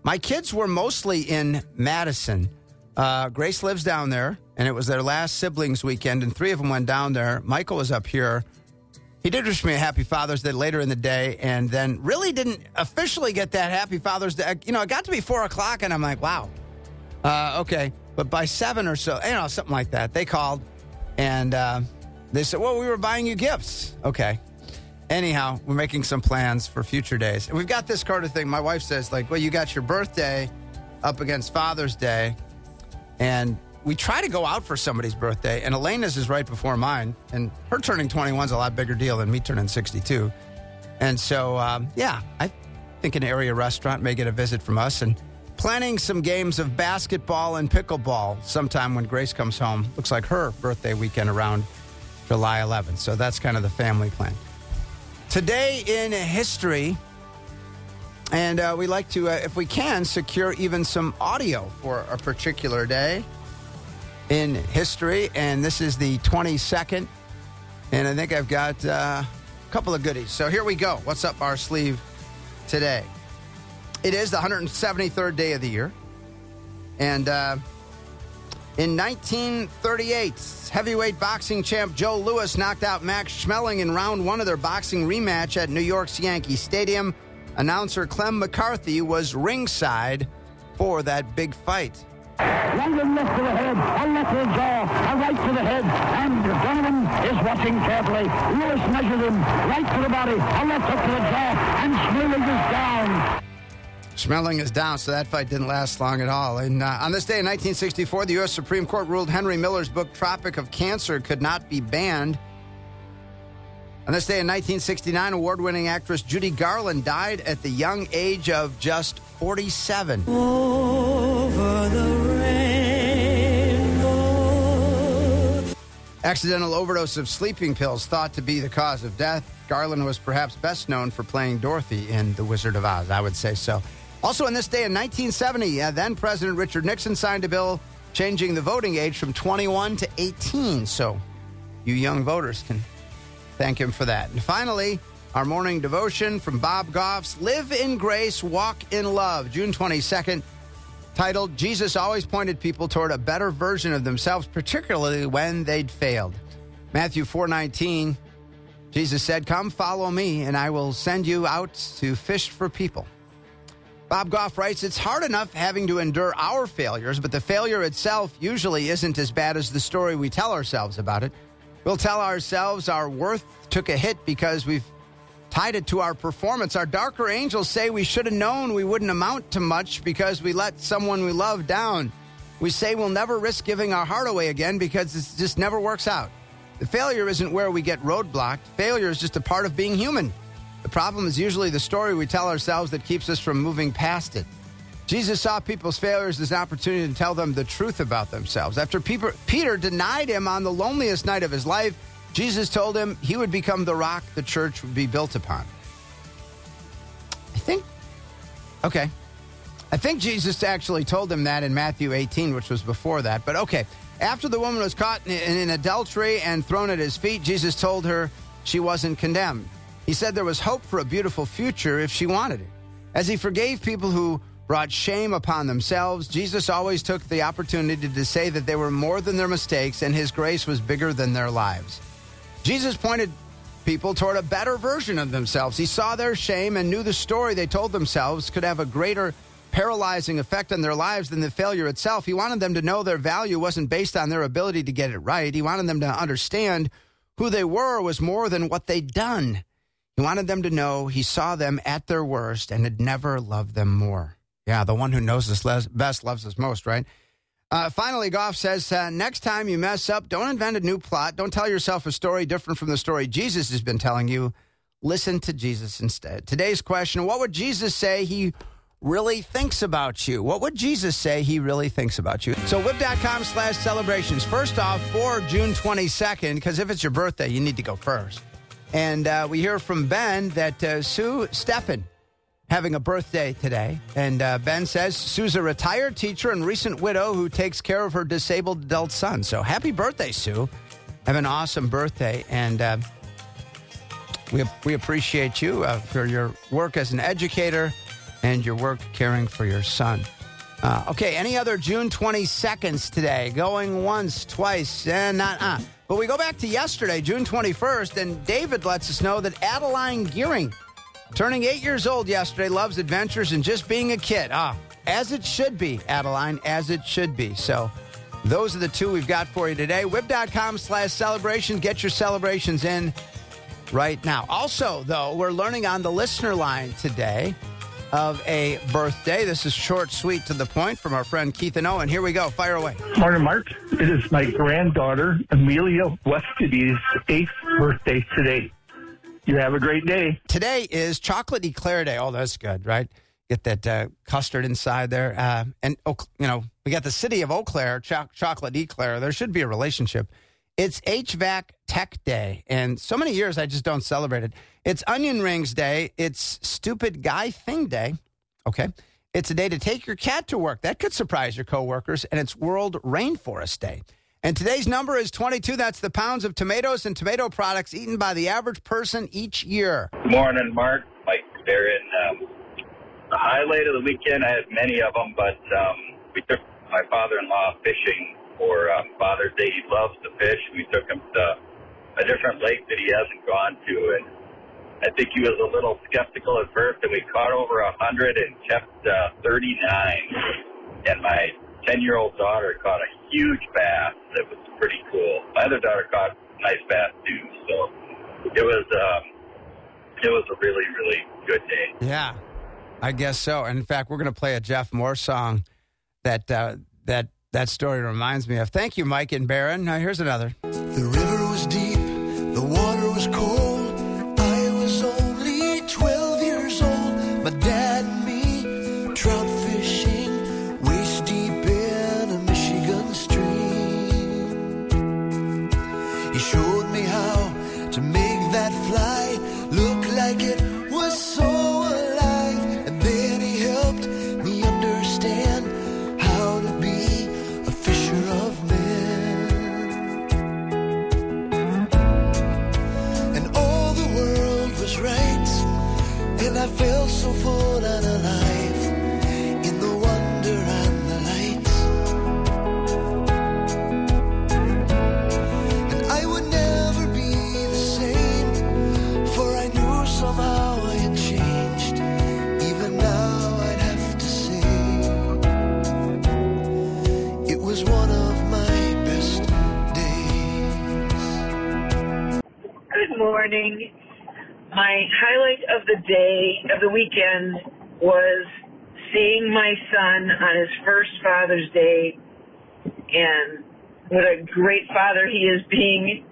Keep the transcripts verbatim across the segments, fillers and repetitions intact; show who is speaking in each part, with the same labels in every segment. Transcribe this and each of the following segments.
Speaker 1: My kids were mostly in Madison. Uh, Grace lives down there, and it was their last siblings weekend, and three of them went down there. Michael was up here. He did wish me a happy Father's Day later in the day, and then really didn't officially get that happy Father's Day. You know, it got to be four o'clock, and I'm like, wow, uh, okay. But by seven or so, you know, something like that, they called, and uh, they said, well, we were buying you gifts. Okay. Anyhow, we're making some plans for future days. And we've got this kind of thing. My wife says, like, well, you got your birthday up against Father's Day, and we try to go out for somebody's birthday, and Elena's is right before mine, and her turning twenty-one is a lot bigger deal than me turning sixty-two. And so, um, yeah, I think an area restaurant may get a visit from us, and planning some games of basketball and pickleball sometime when Grace comes home. Looks like her birthday weekend around July eleventh, so that's kind of the family plan. Today in history, and uh, we like to, uh, if we can, secure even some audio for a particular day in history, and this is the twenty-second, and I think I've got uh, a couple of goodies. So here we go. What's up our sleeve today? It is the one hundred seventy-third day of the year, and uh, in nineteen thirty-eight, heavyweight boxing champ Joe Louis knocked out Max Schmeling in round one of their boxing rematch at New York's Yankee Stadium. Announcer Clem McCarthy was ringside for that big fight.
Speaker 2: Right and left to the head, a left to the jaw, a right to the head, and Donovan is watching carefully. Lewis measured him, right to the body, a left up to the jaw, and Schmeling is down.
Speaker 1: Schmeling is down, so that fight didn't last long at all. And uh, on this day in nineteen sixty-four, the U S Supreme Court ruled Henry Miller's book Tropic of Cancer could not be banned. On this day in nineteen sixty-nine, award-winning actress Judy Garland died at the young age of just forty-seven.
Speaker 3: Over the rainbow.
Speaker 1: Accidental overdose of sleeping pills thought to be the cause of death. Garland was perhaps best known for playing Dorothy in The Wizard of Oz, I would say so. Also on this day in nineteen seventy, uh, then-President Richard Nixon signed a bill changing the voting age from twenty-one to eighteen. So you young voters can thank him for that. And finally, our morning devotion from Bob Goff's Live in Grace, Walk in Love, June twenty-second, titled, Jesus Always Pointed People Toward a Better Version of Themselves, particularly when they'd failed. Matthew four nineteen, Jesus said, come follow me, and I will send you out to fish for people. Bob Goff writes, it's hard enough having to endure our failures, but the failure itself usually isn't as bad as the story we tell ourselves about it. We'll tell ourselves our worth took a hit because we've tied it to our performance. Our darker angels say we should have known we wouldn't amount to much because we let someone we love down. We say we'll never risk giving our heart away again because it just never works out. The failure isn't where we get roadblocked. Failure is just a part of being human. The problem is usually the story we tell ourselves that keeps us from moving past it. Jesus saw people's failures as an opportunity to tell them the truth about themselves. After Peter denied him on the loneliest night of his life, Jesus told him he would become the rock the church would be built upon. I think, okay. I think Jesus actually told him that in Matthew eighteen, which was before that. But okay, after the woman was caught in, in adultery and thrown at his feet, Jesus told her she wasn't condemned. He said there was hope for a beautiful future if she wanted it. As he forgave people who brought shame upon themselves, Jesus always took the opportunity to say that they were more than their mistakes and his grace was bigger than their lives. Jesus pointed people toward a better version of themselves. He saw their shame and knew the story they told themselves could have a greater paralyzing effect on their lives than the failure itself. He wanted them to know their value wasn't based on their ability to get it right. He wanted them to understand who they were was more than what they'd done. He wanted them to know he saw them at their worst and had never loved them more. Yeah, the one who knows us best loves us most, right? Uh, finally, Goff says, uh, next time you mess up, don't invent a new plot. Don't tell yourself a story different from the story Jesus has been telling you. Listen to Jesus instead. Today's question, what would Jesus say he really thinks about you? What would Jesus say he really thinks about you? So whip.com slash celebrations. First off, for June twenty-second, because if it's your birthday, you need to go first. And uh, we hear from Ben that uh, Sue Steffen having a birthday today. And uh, Ben says Sue's a retired teacher and recent widow who takes care of her disabled adult son. So happy birthday, Sue. Have an awesome birthday. And uh, we we appreciate you uh, for your work as an educator and your work caring for your son. Uh, okay, any other June twenty-seconds today? Going once, twice, and not uh. But we go back to yesterday, June twenty-first, and David lets us know that Adeline Gearing, turning eight years old yesterday, loves adventures and just being a kid. Ah, as it should be, Adeline, as it should be. So those are the two we've got for you today. Wib.com slash celebration. Get your celebrations in right now. Also, though, we're learning on the listener line today of a birthday. This is short, sweet, to the point from our friend Keith and Owen. Here we go. Fire away.
Speaker 4: Morning, Mark. It is my granddaughter, Amelia Westidy's eighth birthday today. You have a great day.
Speaker 1: Today is Chocolate Eclair Day. Oh, that's good, right? Get that uh, custard inside there. Uh, and, oh, you know, we got the city of Eau Claire, cho- Chocolate Eclair. There should be a relationship. It's H V A C Tech Day, and so many years I just don't celebrate it. It's Onion Rings Day. It's Stupid Guy Thing Day. Okay. It's a day to take your cat to work. That could surprise your coworkers. And it's World Rainforest Day. And today's number is twenty-two. That's the pounds of tomatoes and tomato products eaten by the average person each year.
Speaker 5: Morning, Mark. Mike Barron. Um, the highlight of the weekend, I had many of them, but um, we took my father-in-law fishing for um, Father's Day. He loves to fish. We took him to a different lake that he hasn't gone to, and I think he was a little skeptical at first, and we caught over a hundred and kept uh, thirty-nine. And my ten-year-old daughter caught a huge bass that was pretty cool. My other daughter caught a nice bass too, so it was um, it was a really, really good day.
Speaker 1: Yeah, I guess so. And in fact, we're going to play a Jeff Moore song that uh, that that story reminds me of. Thank you, Mike and Barron. Now here's another.
Speaker 3: The river was deep, the water was cold. I was only twelve years old. My dad and me trout fishing waist deep in a Michigan stream. He showed me how to make that fly look like it was so alive. And then he helped me understand how to be a fisher of men. And all the world was right, and I felt so full and alive in the wonder and the light. And I would never be the same, for I knew somehow I had changed. Even now I'd have to say it was one of my best days.
Speaker 6: Good morning. My highlight of the day, of the weekend, was seeing my son on his first Father's Day, and what a great father he is being,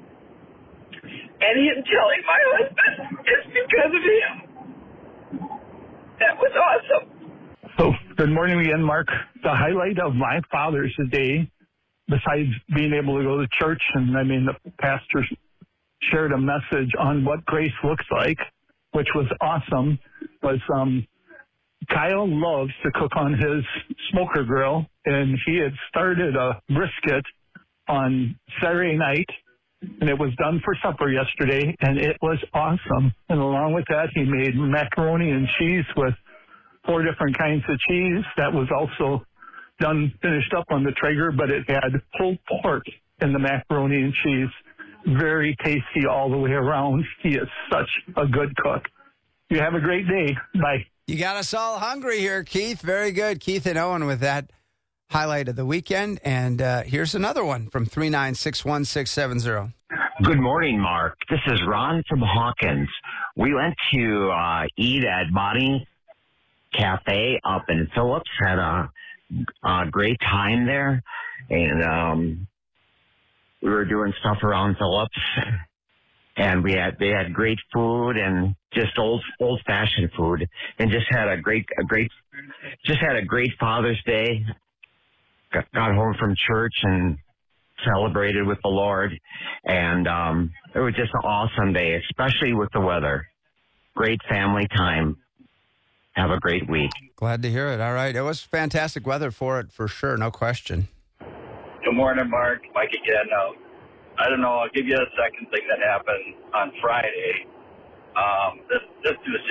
Speaker 6: and him telling my husband it's because of him. That was awesome.
Speaker 4: So, good morning again, Mark. The highlight of my Father's Day, besides being able to go to church, and I mean, the pastor shared a message on what grace looks like, which was awesome, was um, Kyle loves to cook on his smoker grill, and he had started a brisket on Saturday night, and it was done for supper yesterday, and it was awesome. And along with that, he made macaroni and cheese with four different kinds of cheese. That was also done, finished up on the Traeger, but it had pulled pork in the macaroni and cheese. Very tasty all the way around. He is such a good cook. You have a great day. Bye.
Speaker 1: You got us all hungry here, Keith. Very good. Keith and Owen with that highlight of the weekend. And uh, here's another one from three nine six one six seven zero.
Speaker 7: Good morning, Mark. This is Ron from Hawkins. We went to uh, eat at Bonnie Cafe up in Phillips. Had a, a great time there. And um, we were doing stuff around Phillips. And we had they had great food and just old old fashioned food, and just had a great a great just had a great Father's Day. Got, got home from church and celebrated with the Lord, and um, it was just an awesome day, especially with the weather. Great family time. Have a great week.
Speaker 1: Glad to hear it. All right, it was fantastic weather for it for sure, no question.
Speaker 5: Good morning, Mark. Mike again. Uh, I don't know. I'll give you a second thing that happened on Friday. Um, this this was just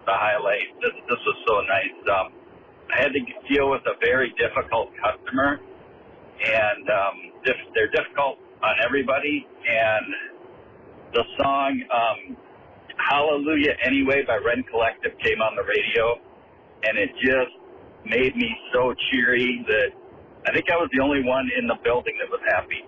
Speaker 5: the highlight. This, this was so nice. Um, I had to deal with a very difficult customer, and um, dif- they're difficult on everybody. And the song um, Hallelujah Anyway by Ren Collective came on the radio, and it just made me so cheery that I think I was the only one in the building that was happy.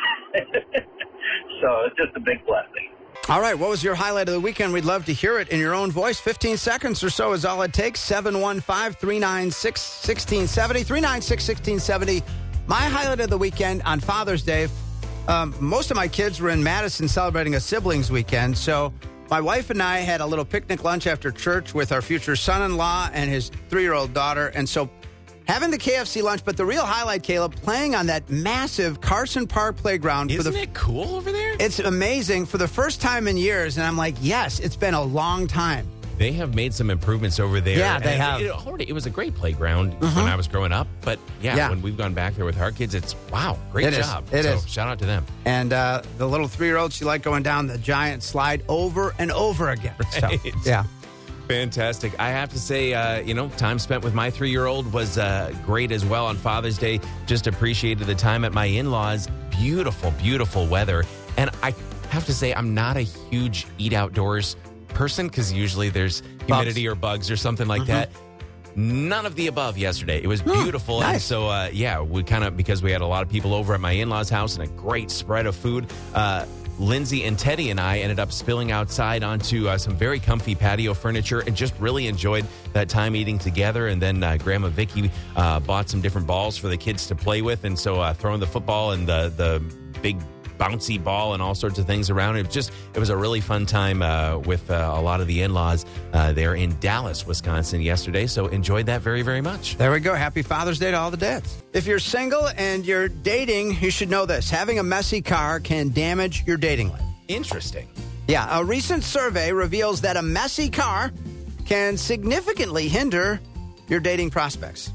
Speaker 5: So it's just a big blessing.
Speaker 1: All right, what was your highlight of the weekend? We'd love to hear it in your own voice. fifteen seconds or so is all it takes. seven one five, three nine six, one six seven zero. three nine six, one six seven zero. My highlight of the weekend on Father's Day, um, most of my kids were in Madison celebrating a siblings weekend. So my wife and I had a little picnic lunch after church with our future son-in-law and his three-year-old daughter. And so having the K F C lunch, but the real highlight, Caleb, playing on that massive Carson Park playground.
Speaker 8: Isn't
Speaker 1: for the,
Speaker 8: it cool over there?
Speaker 1: It's amazing for the first time in years. And I'm like, yes, it's been a long time.
Speaker 8: They have made some improvements over there.
Speaker 1: Yeah, they
Speaker 8: and
Speaker 1: have.
Speaker 8: It, it, it was a great playground
Speaker 1: Mm-hmm.
Speaker 8: when I was growing up. But, yeah,
Speaker 1: Yeah.
Speaker 8: when we've gone back there with our kids, it's, wow, great
Speaker 1: It is.
Speaker 8: job.
Speaker 1: It
Speaker 8: so
Speaker 1: is.
Speaker 8: shout out to them.
Speaker 1: And uh, the little three-year-old, she liked going down the giant slide over and over again. So,
Speaker 8: Right.
Speaker 1: yeah.
Speaker 8: Fantastic. I have to say, uh, you know, time spent with my three-year-old was uh, great as well on Father's Day. Just appreciated the time at my in-laws. Beautiful, beautiful weather. And I have to say, I'm not a huge eat outdoors person because usually there's humidity or bugs or something like
Speaker 1: Mm-hmm.
Speaker 8: that. None of the above yesterday. It was beautiful. And
Speaker 1: nice.
Speaker 8: so, uh, yeah, we kind of, because we had a lot of people over at my in-laws' house and a great spread of food, uh, Lindsay and Teddy and I ended up spilling outside onto uh, some very comfy patio furniture and just really enjoyed that time eating together. And then uh, Grandma Vicky uh, bought some different balls for the kids to play with. And so uh, throwing the football and the, the big bouncy ball and all sorts of things around. It just it was a really fun time uh, with uh, a lot of the in-laws uh, there in Dallas, Wisconsin yesterday. So enjoyed that very, very much.
Speaker 1: There we go. Happy Father's Day to all the dads. If you're single and you're dating, you should know this. Having a messy car can damage your dating life.
Speaker 8: Interesting.
Speaker 1: Yeah, a recent survey reveals that a messy car can significantly hinder your dating prospects.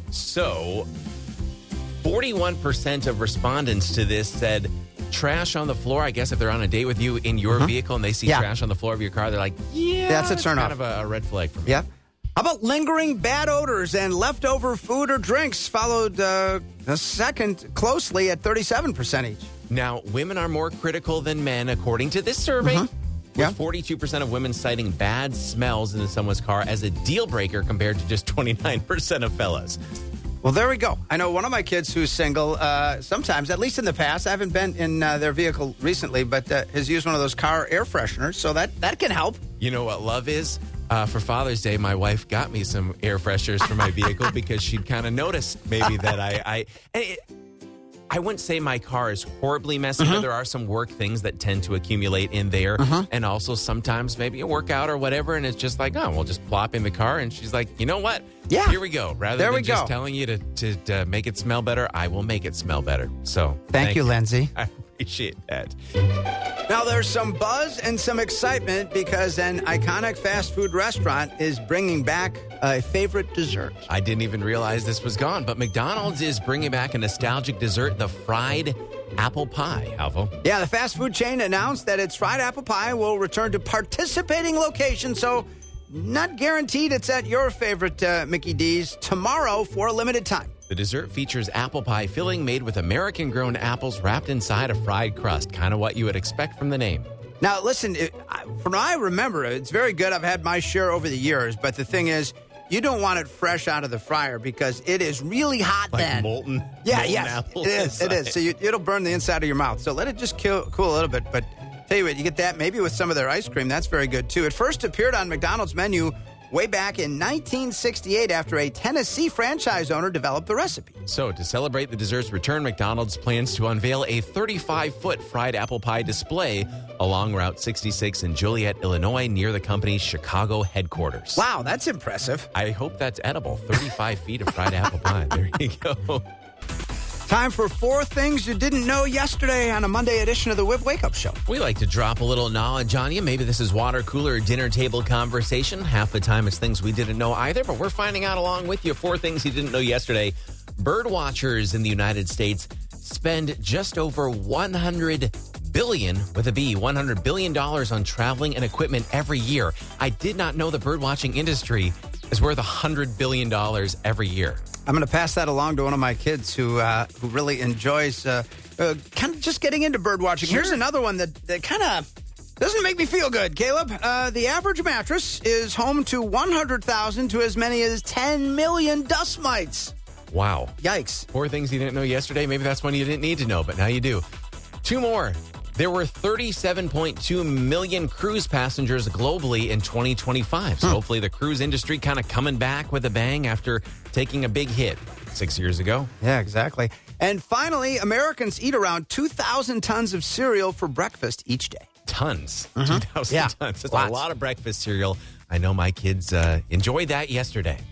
Speaker 8: So forty-one percent of respondents to this said trash on the floor. I guess if they're on a date with you in your vehicle and they see
Speaker 1: Yeah.
Speaker 8: trash on the floor of your car, they're like, yeah,
Speaker 1: That's a turn
Speaker 8: kind
Speaker 1: off.
Speaker 8: of a, a red flag for me.
Speaker 1: Yeah. How about lingering bad odors and leftover food or drinks followed uh, a second closely at thirty-seven percent each?
Speaker 8: Now, women are more critical than men, according to this survey.
Speaker 1: Mhm.
Speaker 8: With
Speaker 1: Yeah.
Speaker 8: forty-two percent of women citing bad smells in someone's car as a deal breaker compared to just twenty-nine percent of fellas.
Speaker 1: Well, there we go. I know one of my kids who's single, uh, sometimes, at least in the past, I haven't been in uh, their vehicle recently, but uh, has used one of those car air fresheners, so that, that can help.
Speaker 8: You know what love is? Uh, for Father's Day, my wife got me some air fresheners for my vehicle because she'd kind of noticed maybe that I... I and it, I wouldn't say my car is horribly messy,
Speaker 1: Mm-hmm.
Speaker 8: but there are some work things that tend to accumulate in there. And also sometimes maybe a workout or whatever, and it's just like, oh, we'll just plop in the car. And she's like, you know what?
Speaker 1: Yeah.
Speaker 8: Here we go. Rather
Speaker 1: There
Speaker 8: than
Speaker 1: we
Speaker 8: just
Speaker 1: go.
Speaker 8: telling you to, to, to make it smell better, I will make it smell better. So
Speaker 1: Thank, you, Lindsay.
Speaker 8: I appreciate that.
Speaker 1: Now, there's some buzz and some excitement because an iconic fast food restaurant is bringing back a favorite dessert.
Speaker 8: I didn't even realize this was gone, but McDonald's is bringing back a nostalgic dessert, the fried apple pie, Alvo.
Speaker 1: Yeah, the fast food chain announced that its fried apple pie will return to participating locations, so not guaranteed it's at your favorite uh, Mickey D's tomorrow for a limited time.
Speaker 8: The dessert features apple pie filling made with American-grown apples wrapped inside a fried crust, kind of what you would expect from the name.
Speaker 1: Now, listen, it, I- from what I remember, it's very good. I've had my share over the years, but the thing is, you don't want it fresh out of the fryer because it is really hot
Speaker 8: Like
Speaker 1: then.
Speaker 8: molten,
Speaker 1: Yeah,
Speaker 8: molten
Speaker 1: yes,
Speaker 8: apples
Speaker 1: it is. It is.
Speaker 8: inside.
Speaker 1: So you, it'll burn the inside of your mouth. So let it just cool, cool a little bit. But tell you what, you get that maybe with some of their ice cream. That's very good too. It first appeared on McDonald's menu way back in nineteen sixty-eight after a Tennessee franchise owner developed the recipe.
Speaker 8: So, to celebrate the dessert's return, McDonald's plans to unveil a thirty-five foot fried apple pie display along Route sixty-six in Joliet, Illinois, near the company's Chicago headquarters.
Speaker 1: Wow, that's impressive.
Speaker 8: I hope that's edible. thirty-five feet of fried apple pie. There you go.
Speaker 1: Time for four things you didn't know yesterday on a Monday edition of the Whip Wake Up Show.
Speaker 8: We like to drop a little knowledge on you. Maybe this is water cooler or dinner table conversation. Half the time it's things we didn't know either, but we're finding out along with you four things you didn't know yesterday. Bird watchers in the United States spend just over one hundred billion with a B, one hundred billion dollars on traveling and equipment every year. I did not know the birdwatching industry is worth one hundred billion dollars every year.
Speaker 1: I'm going to pass that along to one of my kids who uh, who really enjoys uh, uh, kind of just getting into bird watching.
Speaker 8: Sure.
Speaker 1: Here's another one that, that kind of doesn't make me feel good, Caleb. Uh, the average mattress is home to one hundred thousand to as many as ten million dust mites.
Speaker 8: Wow.
Speaker 1: Yikes.
Speaker 8: Four things you didn't know yesterday. Maybe that's one you didn't need to know, but now you do. Two more. There were thirty-seven point two million cruise passengers globally in twenty twenty-five. So
Speaker 1: Hmm.
Speaker 8: hopefully the cruise industry kind of coming back with a bang after taking a big hit six years ago.
Speaker 1: Yeah, exactly. And finally, Americans eat around two thousand tons of cereal for breakfast each day.
Speaker 8: Tons.
Speaker 1: Mhm.
Speaker 8: two thousand
Speaker 1: Yeah.
Speaker 8: tons. That's
Speaker 1: Lots.
Speaker 8: a lot of breakfast cereal. I know my kids uh, enjoyed that yesterday.